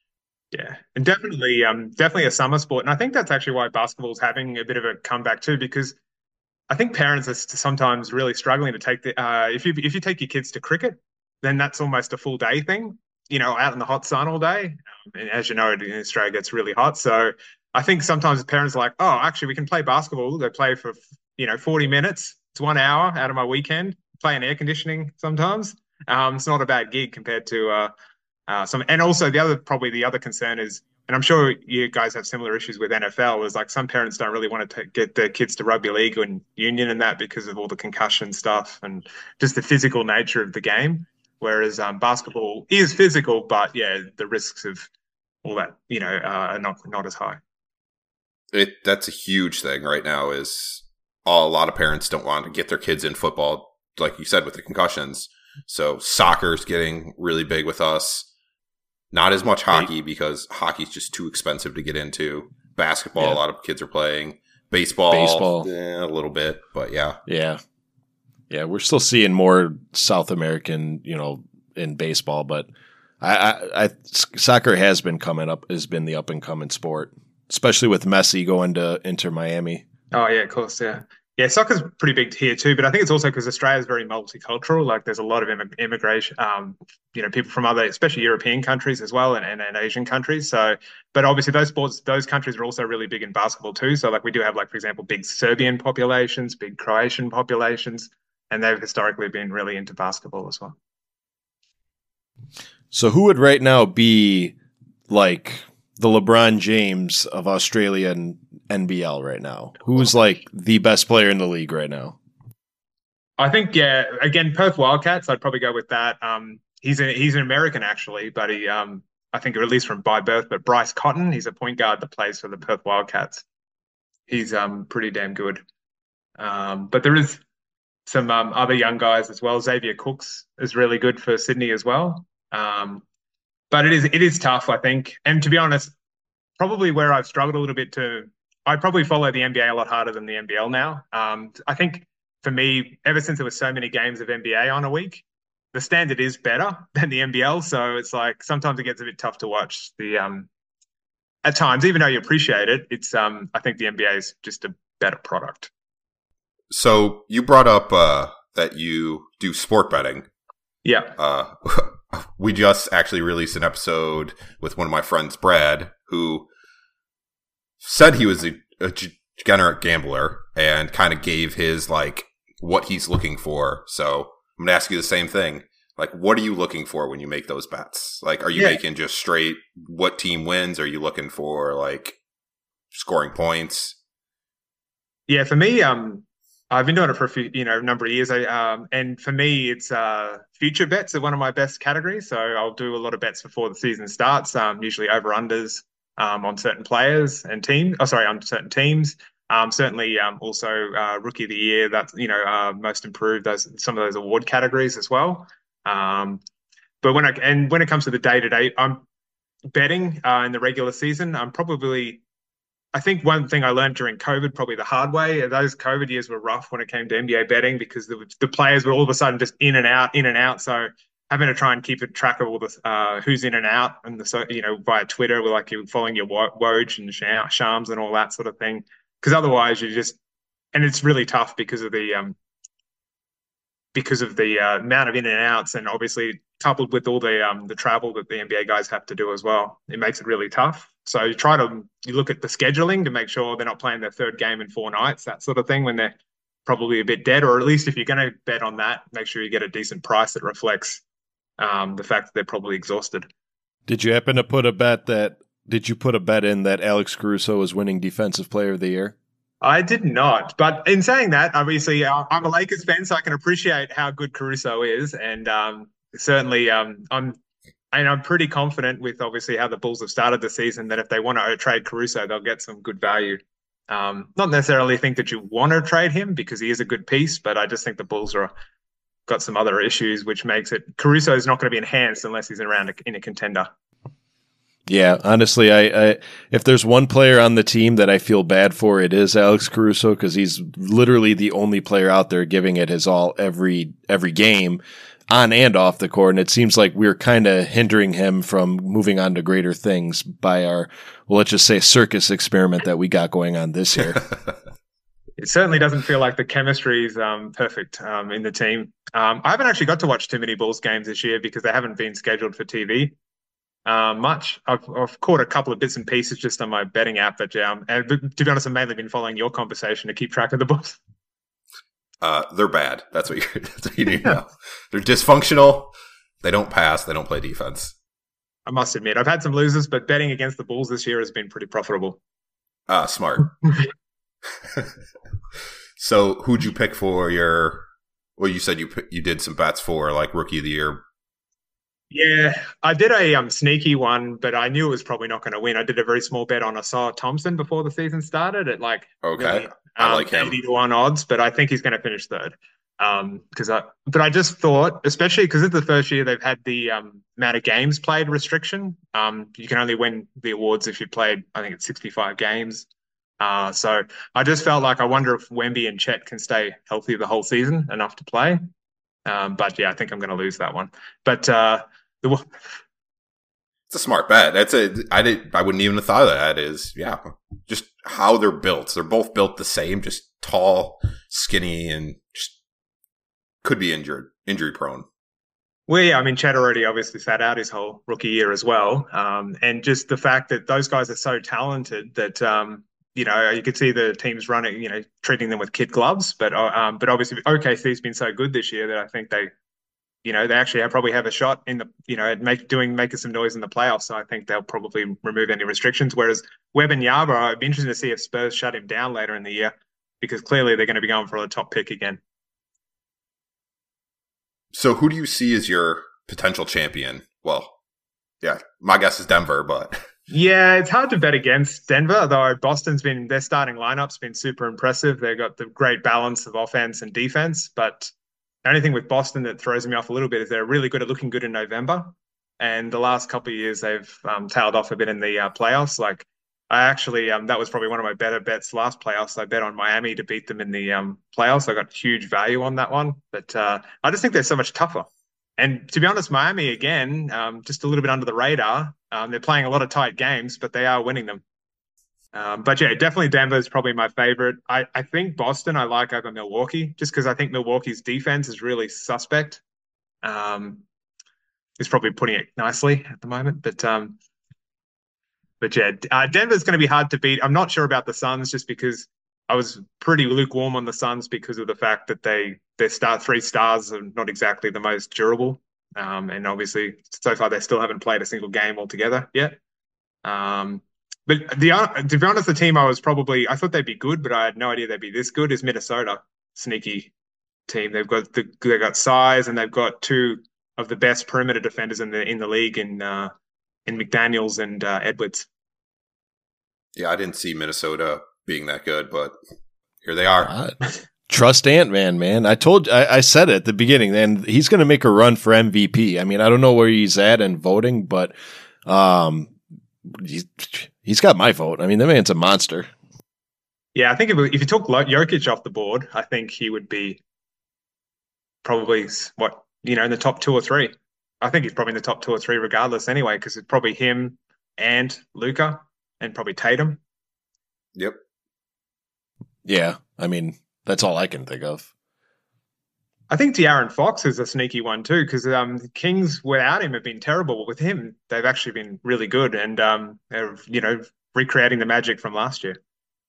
Yeah, and definitely, um, definitely a summer sport, and I think that's actually why basketball's having a bit of a comeback too, because I think parents are sometimes really struggling to take the uh, if you if you take your kids to cricket, then that's almost a full day thing, you know, out in the hot sun all day. Um, and as you know, in Australia, it gets really hot. So I think sometimes parents are like, oh, actually, we can play basketball. They play for, you know, forty minutes. It's one hour out of my weekend. Play in air conditioning sometimes. Um, it's not a bad gig compared to uh, uh, some. And also the other, probably the other concern is, and I'm sure you guys have similar issues with N F L, is like some parents don't really want to get their kids to rugby league and union and that because of all the concussion stuff and just the physical nature of the game. Whereas um, basketball is physical, but yeah, the risks of all that, you know, uh, are not not as high. It that's a huge thing right now. Is all, a lot of parents don't want to get their kids in football, like you said, with the concussions. So soccer's getting really big with us. Not as much hockey because hockey's just too expensive to get into. Basketball, yeah. A lot of kids are playing. Baseball, Baseball. Eh, a little bit, but yeah. Yeah. Yeah, we're still seeing more South American, you know, in baseball, but I, I, I soccer has been coming up, has been the up and coming sport, especially with Messi going to Inter Miami. Oh yeah, of course, yeah. Yeah, soccer's pretty big here too, but I think it's also because Australia is very multicultural. Like there's a lot of imm- immigration, um, you know, people from other, especially European countries as well, and, and, and Asian countries. So, but obviously those sports, those countries are also really big in basketball too. So like we do have like, for example, big Serbian populations, big Croatian populations, and they've historically been really into basketball as well. So who would right now be like the LeBron James of Australian N B L right now? Who's like the best player in the league right now? I think, yeah, again, Perth Wildcats, I'd probably go with that. Um, he's a, he's an American actually, but he, um, I think at least from by birth, but Bryce Cotton, he's a point guard that plays for the Perth Wildcats. He's um pretty damn good. Um, but there is some um, other young guys as well. Xavier Cooks is really good for Sydney as well. Um, but it is it is tough, I think. And to be honest, probably where I've struggled a little bit to, I probably follow the N B A a lot harder than the N B L now. Um, I think for me, ever since there were so many games of N B A on a week, the standard is better than the N B L. So it's like sometimes it gets a bit tough to watch the um, at times, even though you appreciate it. It's um, I think the N B A is just a better product. So you brought up uh, that you do sport betting. Yeah. Uh, we just actually released an episode with one of my friends, Brad, who said he was a, a degenerate gambler and kind of gave his, like, what he's looking for. So I'm going to ask you the same thing. Like, what are you looking for when you make those bets? Like, are you yeah. making just straight what team wins? Are you looking for, like, scoring points? Yeah, for me, um, I've been doing it for a few, you know, a number of years. I, um, and for me, it's uh, future bets are one of my best categories. So I'll do a lot of bets before the season starts, um, usually over-unders um, on certain players and teams. Oh, sorry, on certain teams. Um, certainly um, also uh, Rookie of the Year, that's, you know, uh, most improved, those some of those award categories as well. Um, but when I, and when it comes to the day-to-day, I'm betting uh, in the regular season, I'm probably... I think one thing I learned during COVID, probably the hard way, those COVID years were rough when it came to N B A betting because the, the players were all of a sudden just in and out, in and out. So having to try and keep a track of all the uh, who's in and out, and the so you know via Twitter, with like you following your Woj and Shams and all that sort of thing. Because otherwise, you just and it's really tough because of the um because of the uh, amount of in and outs, and obviously coupled with all the um the travel that the N B A guys have to do as well, it makes it really tough. So you try to you look at the scheduling to make sure they're not playing their third game in four nights, that sort of thing, when they're probably a bit dead. Or at least if you're going to bet on that, make sure you get a decent price that reflects um, the fact that they're probably exhausted. Did you happen to put a bet that? Did you put a bet in that Alex Caruso was winning Defensive Player of the Year? I did not. But in saying that, obviously I'm a Lakers fan, so I can appreciate how good Caruso is, and um, certainly um, I'm. And I'm pretty confident with obviously how the Bulls have started the season that if they want to trade Caruso, they'll get some good value. Um, not necessarily think that you want to trade him because he is a good piece, but I just think the Bulls are got some other issues, which makes it Caruso is not going to be enhanced unless he's around a, in a contender. Yeah, honestly, I, I if there's one player on the team that I feel bad for, it is Alex Caruso because he's literally the only player out there giving it his all every every game. on and off the court. And it seems like we're kind of hindering him from moving on to greater things by our, well, let's just say circus experiment that we got going on this year. It certainly doesn't feel like the chemistry is um, perfect um, in the team. Um, I haven't actually got to watch too many Bulls games this year because they haven't been scheduled for T V uh, much. I've, I've caught a couple of bits and pieces just on my betting app, but um, and to be honest, I've mainly been following your conversation to keep track of the Bulls. Uh, they're bad. That's what you. That's what you need to know. They're dysfunctional. They don't pass. They don't play defense. I must admit, I've had some losers, but betting against the Bulls this year has been pretty profitable. Ah, uh, smart. So, who'd you pick for your? Well, you said you you did some bets for like rookie of the year. Yeah, I did a um sneaky one, but I knew it was probably not going to win. I did a very small bet on Asar Thompson before the season started at like okay, really, I um, like him. eighty to one odds, but I think he's going to finish third. Um, because I but I just thought, especially because it's the first year they've had the um amount of games played restriction. Um, you can only win the awards if you played, I think it's sixty-five games. Uh, so I just felt like I wonder if Wemby and Chet can stay healthy the whole season enough to play. Um, but yeah, I think I'm going to lose that one. But uh, the it's a smart bet. That's a I did I wouldn't even have thought of that. Is yeah, just how they're built. They're both built the same, just tall, skinny, and just could be injured, injury prone. Well, yeah, I mean, Chet already obviously sat out his whole rookie year as well, um, and just the fact that those guys are so talented that. Um, You know, you could see the teams running, you know, treating them with kid gloves. But um, but obviously, O K C's been so good this year that I think they, you know, they actually have, probably have a shot in the, you know, at make, doing making some noise in the playoffs. So I think they'll probably remove any restrictions. Whereas Wembanyama, I'd be interested to see if Spurs shut him down later in the year because clearly they're going to be going for the top pick again. So who do you see as your potential champion? Well, yeah, my guess is Denver, but. Yeah, it's hard to bet against Denver, though Boston's been, their starting lineup's been super impressive. They've got the great balance of offense and defense, but the only thing with Boston that throws me off a little bit is they're really good at looking good in November. And the last couple of years, they've um, tailed off a bit in the uh, playoffs. Like, I actually, um, that was probably one of my better bets last playoffs. I bet on Miami to beat them in the um, playoffs. I got huge value on that one. But uh, I just think they're so much tougher. And to be honest, Miami, again, um, just a little bit under the radar. Um, they're playing a lot of tight games, but they are winning them. Um, but yeah, definitely Denver is probably my favorite. I, I think Boston I like over Milwaukee, just because I think Milwaukee's defense is really suspect. Um, it's probably putting it nicely at the moment. But um, but yeah, uh, Denver's going to be hard to beat. I'm not sure about the Suns just because I was pretty lukewarm on the Suns because of the fact that they their star three stars are not exactly the most durable. Um, and obviously, so far, they still haven't played a single game altogether yet. Um, but the to be honest, the team I was probably, I thought they'd be good, but I had no idea they'd be this good, is Minnesota. Sneaky team. They've got the, they've got size, and they've got two of the best perimeter defenders in the in the league in, uh, in McDaniels and uh, Edwards. Yeah, I didn't see Minnesota being that good, but here they are. Uh, trust Ant-Man, man. I told I, I said it at the beginning, and he's going to make a run for M V P. I mean, I don't know where he's at in voting, but um, he's, he's got my vote. I mean, that man's a monster. Yeah, I think if, if you took Jokic off the board, I think he would be probably, what, you know, in the top two or three. I think he's probably in the top two or three regardless anyway, because it's probably him and Luka and probably Tatum. Yep. Yeah, I mean, that's all I can think of. I think De'Aaron Fox is a sneaky one too, because um, the Kings without him have been terrible. With him, they've actually been really good, and um, they're, you know, recreating the magic from last year.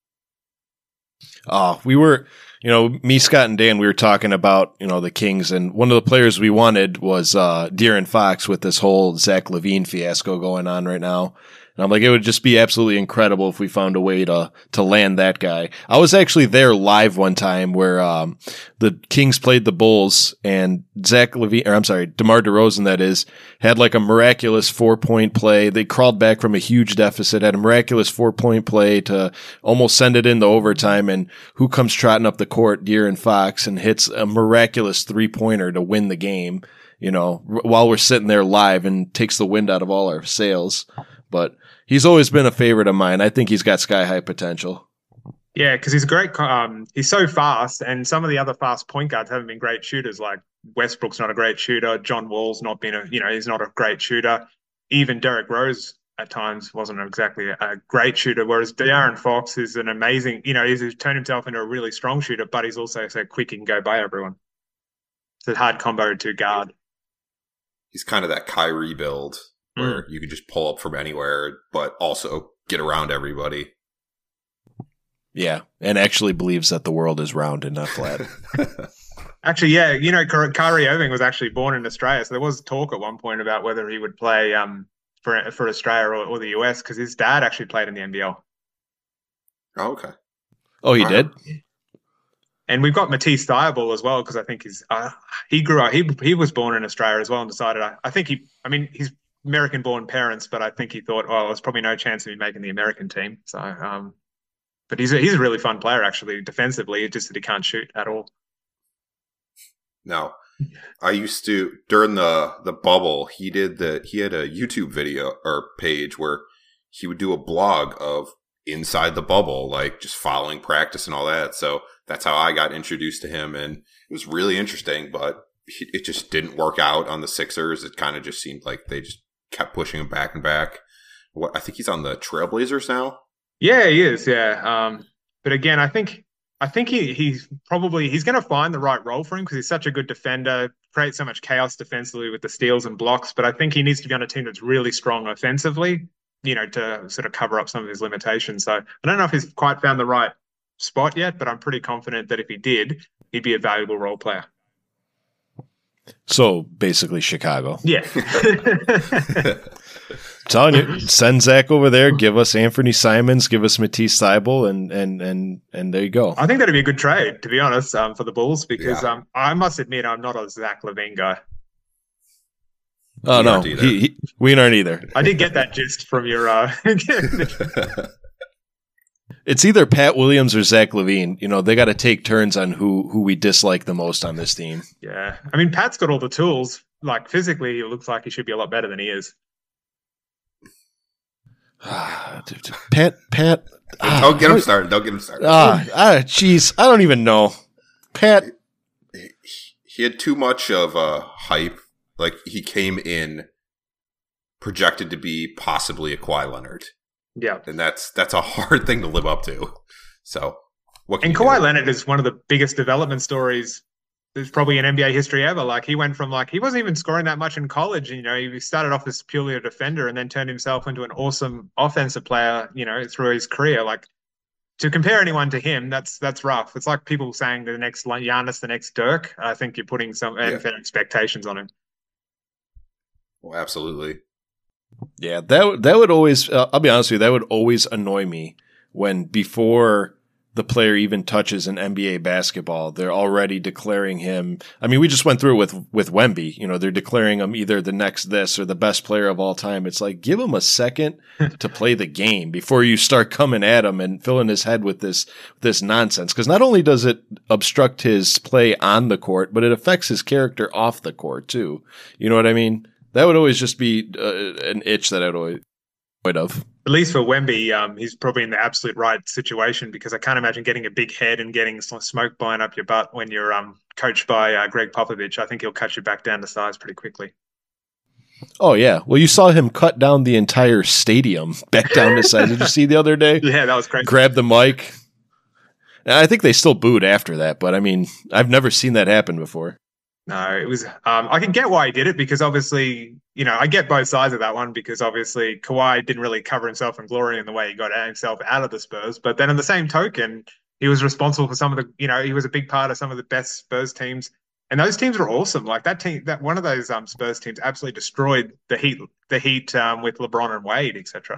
Oh, we were, you know, me, Scott, and Dan, we were talking about, you know, the Kings, and one of the players we wanted was uh, De'Aaron Fox with this whole Zach LaVine fiasco going on right now. And I'm like, it would just be absolutely incredible if we found a way to to land that guy. I was actually there live one time where um, the Kings played the Bulls, and Zach LaVine, or I'm sorry, DeMar DeRozan, that is, had like a miraculous four-point play. They crawled back from a huge deficit, had a miraculous four-point play to almost send it into overtime, and who comes trotting up the court? De'Aaron Fox, and hits a miraculous three-pointer to win the game, you know, while we're sitting there live, and takes the wind out of all our sails. But he's always been a favorite of mine. I think he's got sky-high potential. Yeah, because he's a great. Um, he's so fast, and some of the other fast point guards haven't been great shooters. Like Westbrook's not a great shooter. John Wall's not been a, you know, he's not a great shooter. Even Derrick Rose at times wasn't exactly a, a great shooter. Whereas De'Aaron Fox is an amazing, you know, he's, he's turned himself into a really strong shooter, but he's also so quick he can go by everyone. It's a hard combo to guard. He's kind of that Kyrie build where mm. you can just pull up from anywhere, but also get around everybody. Yeah, and actually believes that the world is round and not flat. Actually, yeah, you know, Kyrie Irving was actually born in Australia, so there was talk at one point about whether he would play um, for for Australia or, or the U S because his dad actually played in the N B L. Oh, okay. Oh, he did? And we've got Matisse Thybulle as well because I think he's uh, he grew up he he was born in Australia as well and decided I, I think he I mean he's American-born parents, but I think he thought, oh, there's probably no chance of me making the American team. So, um, but he's a, he's a really fun player actually defensively. It's just that he can't shoot at all. No, I used to during the the bubble. He did the he had a YouTube video or page where he would do a blog of inside the bubble, like just following practice and all that. So that's how I got introduced to him, and it was really interesting. But it just didn't work out on the Sixers. It kind of just seemed like they just kept pushing him back and back. What I think he's on the Trailblazers now. Yeah, he is. Yeah, um, but again, I think. I think he he's probably he's going to find the right role for him because he's such a good defender, creates so much chaos defensively with the steals and blocks. But I think he needs to be on a team that's really strong offensively, you know, to sort of cover up some of his limitations. So I don't know if he's quite found the right spot yet, but I'm pretty confident that if he did, he'd be a valuable role player. So basically Chicago. Yeah. I'm telling you, send Zach over there, give us Anthony Simons, give us Matisse Thybulle, and and and and there you go. I think that'd be a good trade, to be honest, um, for the Bulls, because Yeah. um, I must admit I'm not a Zach LaVine guy. Oh We no, aren't either. he, he, we aren't either. I did get that gist from your. Uh, It's either Pat Williams or Zach LaVine. You know, they got to take turns on who who we dislike the most on this team. yeah, I mean, Pat's got all the tools. Like physically, it looks like he should be a lot better than he is. Pat, Pat. Don't get him started. Don't get him started. Ah, ah, jeez, I don't even know. Pat, He had too much of a hype. Like he came in projected to be possibly a Kawhi Leonard, Yeah. and that's that's a hard thing to live up to. So, what can And you Kawhi do? Leonard is one of the biggest development stories there's probably in N B A history ever. Like he went from like he wasn't even scoring that much in college. You know, he started off as purely a defender and then turned himself into an awesome offensive player. You know, through his career. Like to compare anyone to him, that's that's rough. It's like people saying the next Giannis, the next Dirk. I think you're putting some Yeah. unfair expectations on him. Well, absolutely. yeah, that would- that would always. Uh, I'll be honest with you, that would always annoy me when before the player even touches an N B A basketball, they're already declaring him. I mean, we just went through it with with Wemby. You know, they're declaring him either the next this or the best player of all time. It's like give him a second to play the game before you start coming at him and filling his head with this this nonsense. Because not only does it obstruct his play on the court, but it affects his character off the court too. You know what I mean? That would always just be uh, an itch that I'd always avoid of. At least for Wemby, um, he's probably in the absolute right situation because I can't imagine getting a big head and getting some smoke blowing up your butt when you're um, coached by uh, Greg Popovich. I think he'll cut you back down to size pretty quickly. Oh yeah. Well, you saw him cut down the entire stadium back down to size. Did you see the other day? Yeah, that was crazy. Grab the mic. And I think they still booed after that, but I mean, I've never seen that happen before. No, it was. Um, I can get why he did it because obviously, you know, I get both sides of that one because obviously Kawhi didn't really cover himself in glory in the way he got himself out of the Spurs. But then, on the same token, he was responsible for some of the, you know, he was a big part of some of the best Spurs teams, and those teams were awesome. Like that team, that one of those um, Spurs teams absolutely destroyed the Heat, the Heat um, with LeBron and Wade, et cetera.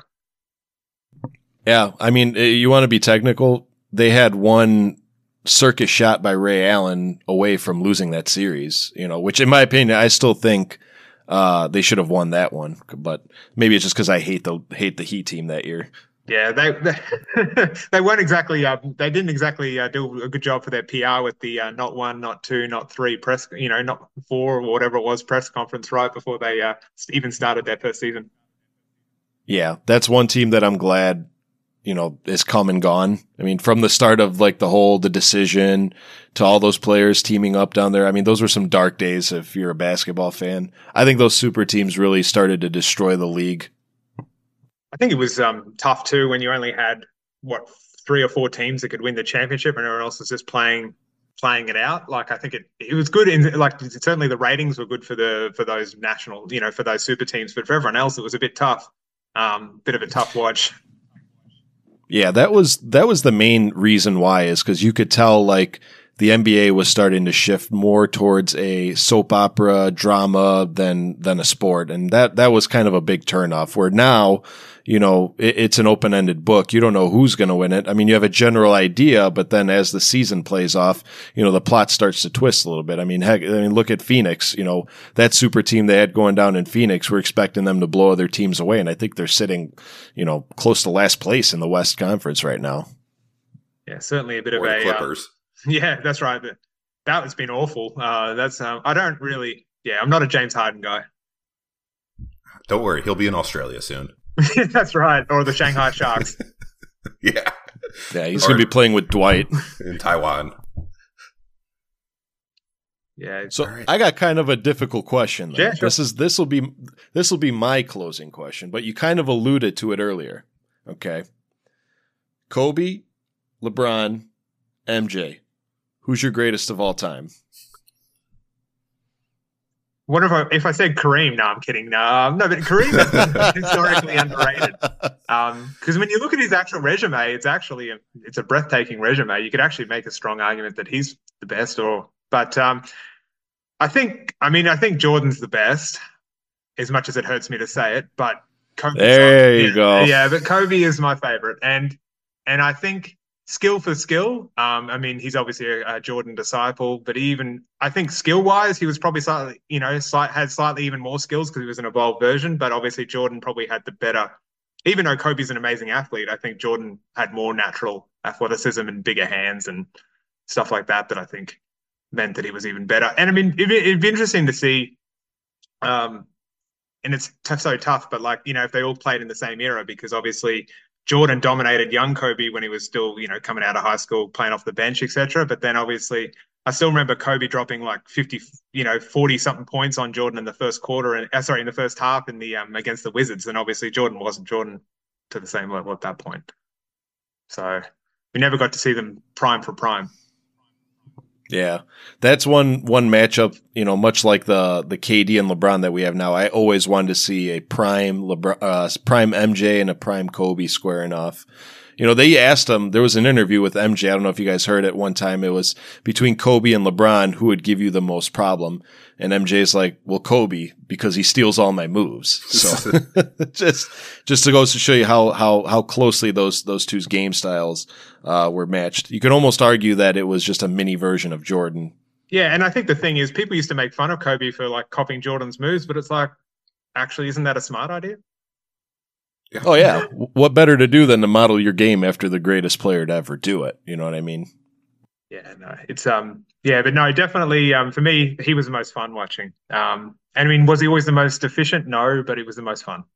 Yeah, I mean, you want to be technical. They had one circus shot by Ray Allen away from losing that series, you know, which in my opinion, I still think uh, they should have won that one, but maybe it's just because I hate the hate the Heat team that year. Yeah, they they, they weren't exactly uh, they didn't exactly uh, do a good job for their P R with the uh, not one, not two, not three press, you know, not four or whatever it was press conference right before they uh, even started their first season. Yeah, that's one team that I'm glad you know, is come and gone. I mean, from the start of like the whole, the decision to all those players teaming up down there. I mean, those were some dark days if you're a basketball fan. I think those super teams really started to destroy the league. I think it was um, tough too when you only had, what, three or four teams that could win the championship and everyone else was just playing playing it out. Like, I think it it was good in, like, certainly the ratings were good for the for those national, you know, for those super teams, but for everyone else it was a bit tough. Um, bit of a tough watch. Yeah, that was that was the main reason why, is because you could tell like the N B A was starting to shift more towards a soap opera drama than than a sport, and that that was kind of a big turnoff. Where now, you know, it, it's an open ended book. You don't know who's going to win it. I mean, you have a general idea, but then as the season plays off, you know, the plot starts to twist a little bit. I mean, heck, I mean, look at Phoenix. You know, that super team they had going down in Phoenix. We're expecting them to blow other teams away, and I think they're sitting, you know, close to last place in the West Conference right now. Yeah, certainly a bit Or of the a Clippers. Uh, yeah, that's right. That has been awful. Uh, that's um, I don't really. Yeah, I'm not a James Harden guy. Don't worry, he'll be in Australia soon. That's right, or the Shanghai Sharks. Yeah, yeah, he's going to be playing with Dwight in Taiwan. Yeah. So right. I got kind of a difficult question. Yeah, sure. This is this will be this will be my closing question, but you kind of alluded to it earlier. Okay, Kobe, LeBron, M J. Who's your greatest of all time? What if I if I said Kareem? No, I'm kidding. No, no, but Kareem is historically underrated. Um, because when you look at his actual resume, it's actually a, it's a breathtaking resume. You could actually make a strong argument that he's the best. Or, but um, I think, I mean, I think Jordan's the best. As much as it hurts me to say it, but Kobe. There you yeah, go. Yeah, but Kobe is my favorite, and and I think. Skill for skill. Um, I mean, he's obviously a, a Jordan disciple, but even I think skill-wise, he was probably slightly, you know, slight, had slightly even more skills because he was an evolved version. But obviously, Jordan probably had the better. Even though Kobe's an amazing athlete, I think Jordan had more natural athleticism and bigger hands and stuff like that. That I think meant that he was even better. And I mean, it'd, it'd be interesting to see. Um, and it's t- so tough, but like you know, if they all played in the same era, because obviously. Jordan dominated young Kobe when he was still, you know, coming out of high school, playing off the bench, et cetera. But then obviously, I still remember Kobe dropping like fifty, you know, forty something points on Jordan in the first quarter and uh, sorry, in the first half in the um against the Wizards. And obviously, Jordan wasn't Jordan to the same level at that point. So we never got to see them prime for prime. Yeah, that's one one matchup. You know, much like the the K D and LeBron that we have now. I always wanted to see a prime LeBron, uh, prime M J and a prime Kobe squaring off. You know, they asked him. There was an interview with M J. I don't know if you guys heard it one time. It was between Kobe and LeBron, who would give you the most problem. And M J's like, well, Kobe, because he steals all my moves. So just just to goes to show you how how how closely those those two game styles uh, were matched. You could almost argue that it was just a mini version of Jordan. Yeah, and I think the thing is, people used to make fun of Kobe for like copying Jordan's moves, but it's like, actually, isn't that a smart idea? Yeah. Oh yeah, what better to do than to model your game after the greatest player to ever do it? You know what I mean? Yeah, no, it's um, yeah, but no, definitely. Um, for me, he was the most fun watching. Um, and I mean, was he always the most efficient? No, but he was the most fun.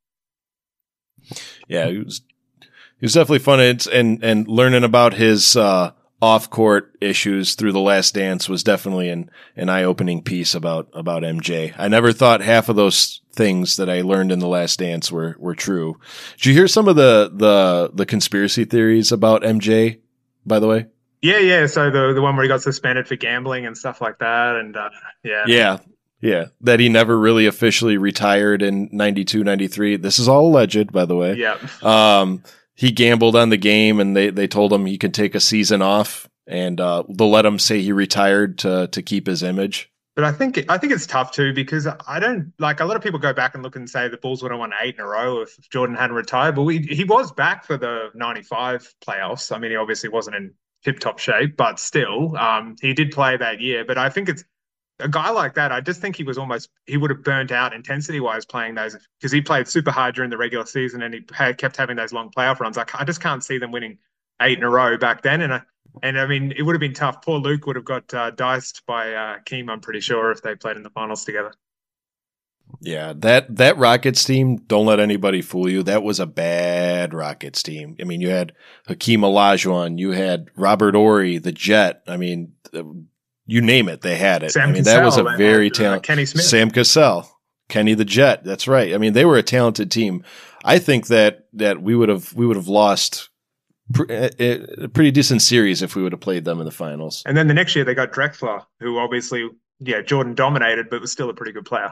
Yeah, he was. He was definitely fun, and and, and learning about his uh, off court issues through The Last Dance was definitely an an eye opening piece about about M J. I never thought half of those things that I learned in The Last Dance were were true. Did you hear some of the the the conspiracy theories about M J? By the way. Yeah, yeah. So the the one where he got suspended for gambling and stuff like that, and uh, yeah, yeah, yeah. That he never really officially retired in ninety-two, ninety-three. This is all alleged, by the way. Yeah. Um, he gambled on the game, and they they told him he could take a season off, and uh, they'll let him say he retired to to keep his image. But I think I think it's tough too, because I don't like a lot of people go back and look and say the Bulls would have won eight in a row if Jordan hadn't retired. But we, he was back for the ninety-five playoffs. I mean, he obviously wasn't in tip-top shape, but still, um, he did play that year. But I think it's a guy like that. I just think he was almost he would have burnt out intensity-wise playing those, because he played super hard during the regular season and he had, kept having those long playoff runs. I, I just can't see them winning eight in a row back then. And I, and I mean, it would have been tough. Poor Luke would have got uh, diced by uh, Keem, I'm pretty sure, if they played in the finals together. Yeah, that that Rockets team, don't let anybody fool you. That was a bad Rockets team. I mean, you had Hakeem Olajuwon, you had Robert Horry, the Jet. I mean, you name it, they had it. Sam I mean, Cassell, that was a very uh, talented Kenny Smith. Sam Cassell, Kenny the Jet. That's right. I mean, they were a talented team. I think that that we would have we would have lost a, a pretty decent series if we would have played them in the finals. And then the next year they got Drexler, who obviously, yeah, Jordan dominated, but was still a pretty good player.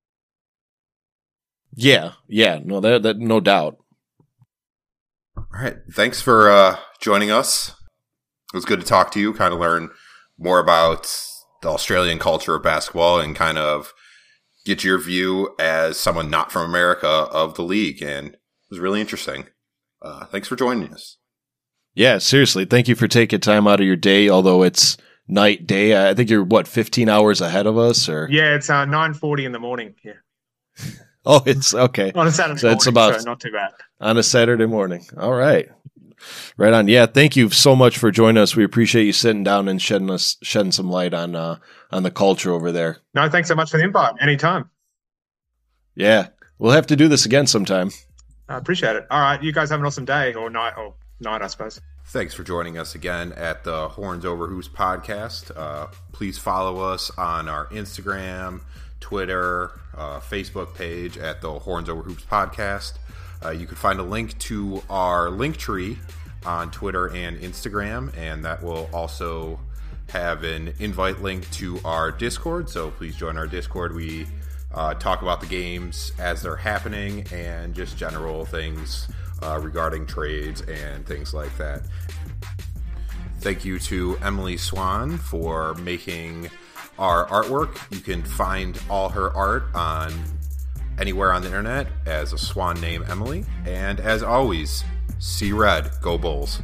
Yeah, yeah, no, that, that no doubt. All right, thanks for uh, joining us. It was good to talk to you, kind of learn more about the Australian culture of basketball and kind of get your view as someone not from America of the league. And it was really interesting. Uh, thanks for joining us. Yeah, seriously, thank you for taking time out of your day, although it's night, day. I think you're, what, fifteen hours ahead of us? Or Yeah, it's uh, nine forty in the morning here. Oh, it's okay. On a Saturday so morning, it's about, so not too bad. On a Saturday morning. All right. Right on. Yeah, thank you so much for joining us. We appreciate you sitting down and shedding us shedding some light on uh, on the culture over there. No, thanks so much for the invite. Anytime. Yeah, we'll have to do this again sometime. I appreciate it. All right, you guys have an awesome day or night, or night, I suppose. Thanks for joining us again at the Horns Over Hoops podcast. Uh, please follow us on our Instagram, Twitter, uh, Facebook page at the Horns Over Hoops podcast. Uh, you can find a link to our link tree on Twitter and Instagram, and that will also have an invite link to our Discord. So please join our Discord. We uh, talk about the games as they're happening and just general things uh, regarding trades and things like that. Thank you to Emily Swan for making our artwork. You can find all her art on anywhere on the internet as a swan named Emily. And as always, see red, go Bulls.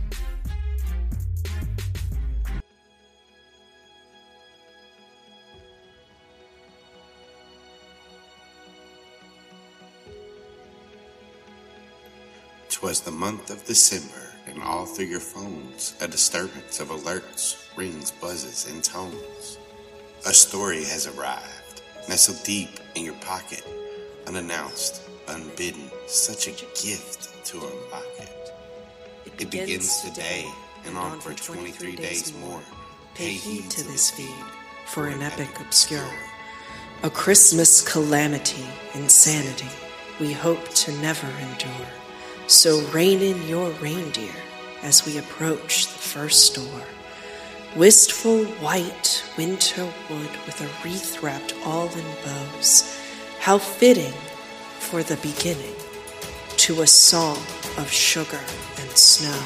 Twas the month of December, and all through your phones a disturbance of alerts, rings, buzzes, and tones. A story has arrived, nestled deep in your pocket, unannounced, unbidden, such a gift to unlock it. It begins today, and on for twenty-three days more. Pay heed to this feed for an epic obscure, a Christmas calamity, insanity we hope to never endure. So rein in your reindeer as we approach the first door. Wistful white winter wood with a wreath wrapped all in bows. How fitting for the beginning to a song of sugar and snow.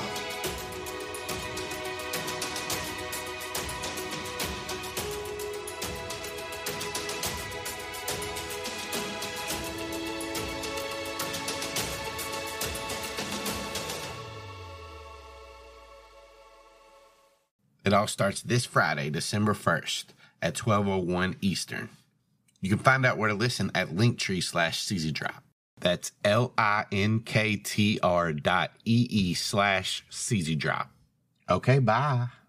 It all starts this Friday, December first at twelve oh one Eastern. You can find out where to listen at Linktree slash CZ Drop. That's L-I-N-K-T-R dot E-E slash CZ Drop. Okay, bye.